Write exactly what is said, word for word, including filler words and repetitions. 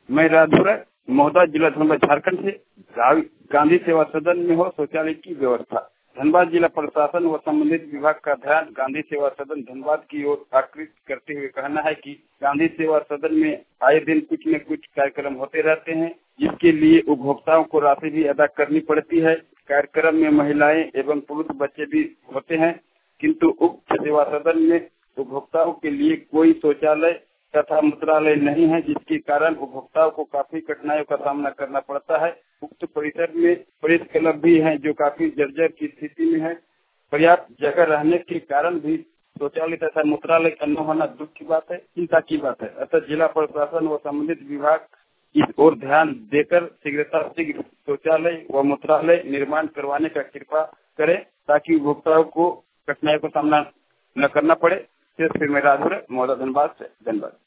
मैं राधुर महोदय, जिला धनबाद, झारखंड से। गांधी सेवा सदन में हो शौचालय की व्यवस्था। धनबाद जिला प्रशासन व संबंधित विभाग का ध्यान गांधी सेवा सदन धनबाद की ओर आकृष्ट करते हुए कहना है कि गांधी सेवा सदन में आए दिन कुछ न कुछ कार्यक्रम होते रहते हैं, जिसके लिए उपभोक्ताओं को राशि भी अदा करनी पड़ती है। कार्यक्रम में महिलाएं एवं पुरुष बच्चे भी होते हैं, किंतु उक्त सेवा सदन में उपभोक्ताओं के लिए कोई शौचालय तथा मूत्रालय नहीं है, जिसके कारण उपभोक्ताओं को काफी कठिनाइयों का सामना करना पड़ता है। उक्त परिसर में प्रेस क्लब भी हैं जो काफी जर्जर की स्थिति में है। पर्याप्त जगह रहने के कारण भी शौचालय तथा मूत्रालय का न होना दुख की बात है, चिंता की बात है। अतः जिला प्रशासन व संबंधित विभाग इस ओर ध्यान देकर शीघ्रता शीघ्र शौचालय व मूत्रालय निर्माण करवाने का कृपा करें, ताकि उपभोक्ताओं को कठिनाइयों का सामना न करना पड़े। फिर मैं राधुर महोदय, धनबाद से। धन्यवाद।